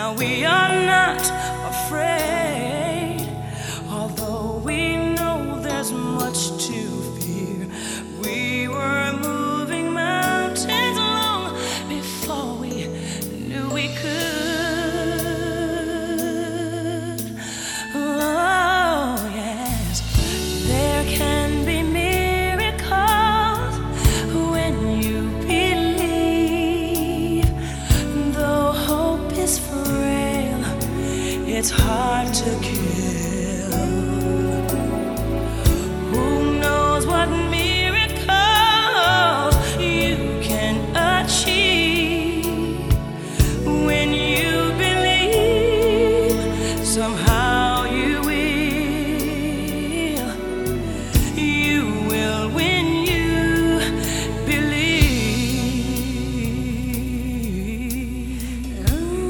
Now we are not afraid, although we know there's much to fear. We were moving mountains long before we knew we could. Oh, yes, there can be miracles when you believe. Though hope is frail, it's hard to kill. Who knows what miracles you can achieve when you believe? Somehow you will when you believe.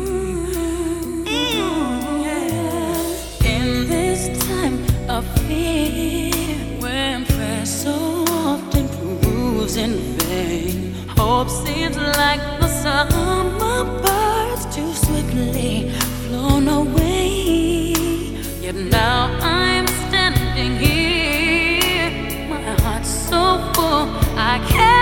In this time of fear, when prayer so often proves in vain, hope seems like the summer birds too swiftly flown away. Yet now I'm standing here, my heart's so full I can't